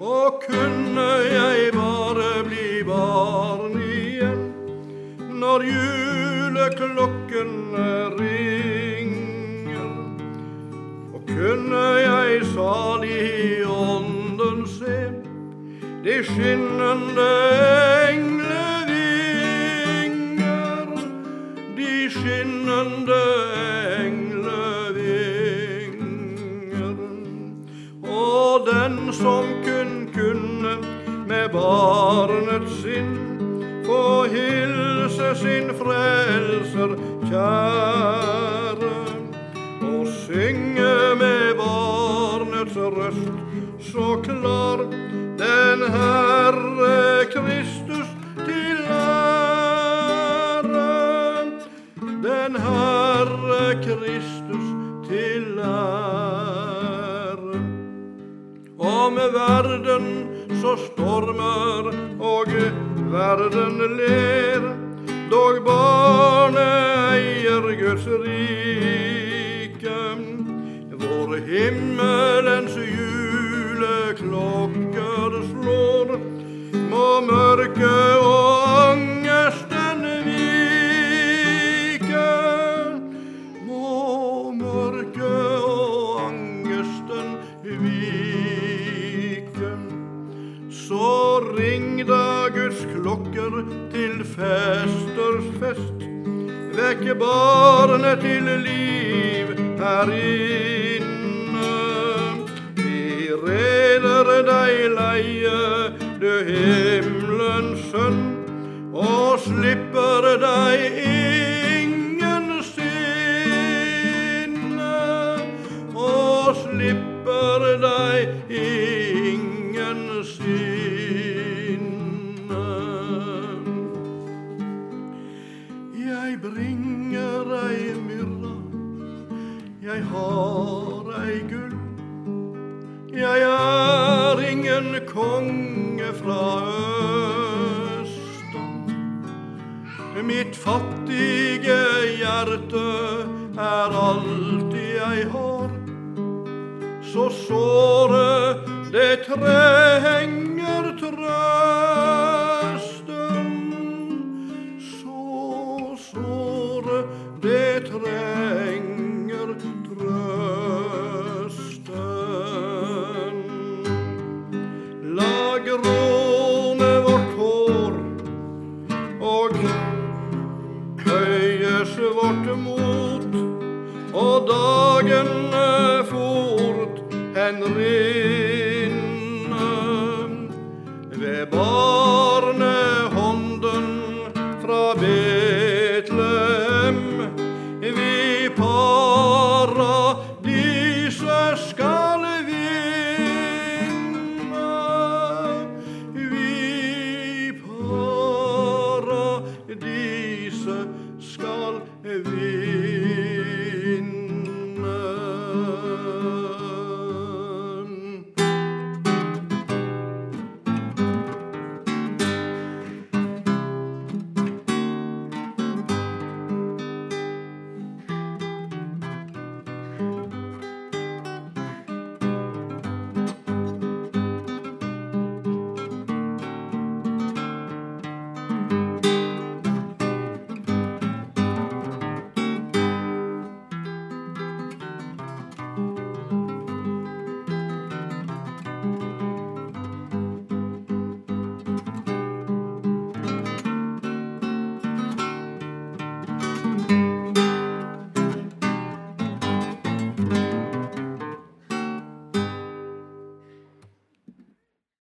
Og kunne jeg bare bli barn igjen når juleklokkene ringer, og kunne jeg salig i ånden se de skinnende englevinger, de skinnende englevinger, og den som kunne med barnet sin få hilse sin frelser kjære, og synge med barnets røst så klar den Herre Kristus til ære, den Herre Kristus til ære. Om verden så stormer og verden ler, dog barnet eier Guds rike, hvor himmelens juleklokker slår, må mørke og angsten vike, må mørke og angsten vike. Så ring da Guds klokker til festers fest, vekk barnet til liv her inne. Vi reder deg leie, du himmelens sønn, og slipper deg ingen sinne, og slipper deg ingen sinne. Jeg bringer ei myrra, jeg har ei gull, jeg er ingen konge fra Østen. Mitt fattige hjerte er alt jeg har, så såre det trenger trøsten, så såre det trenger trøsten. La gråne vårt hår og høyes vårt mot, og dagene fort henri